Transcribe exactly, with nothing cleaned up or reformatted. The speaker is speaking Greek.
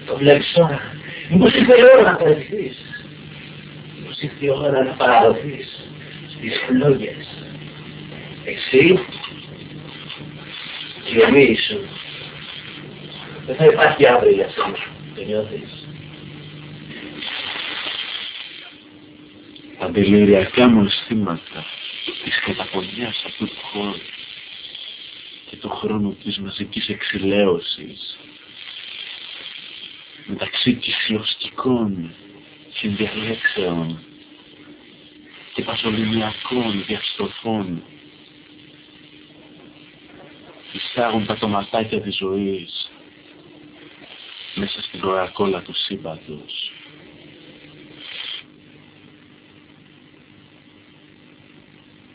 Το βλέπεις τώρα. Μήπως ήρθε η ώρα να παραιτηθείς. Μήπως ήρθε η ώρα να παραδοθείς στις φλόγες. Εσύ και ο μύης σου. Δεν θα υπάρχει αύριο για σένα. Το νιώθεις. Τα τελειριακά μου αισθήματα της καταπονιάς αυτού του χώρου και του χρόνου της μαζικής εξηλαίωσης μεταξύ κυσλοστικών συνδιαλέξεων και πασολινιακών διαστροφών εισάγουν τα τοματάκια της ζωής μέσα στην ορακόλα του σύμπαντος.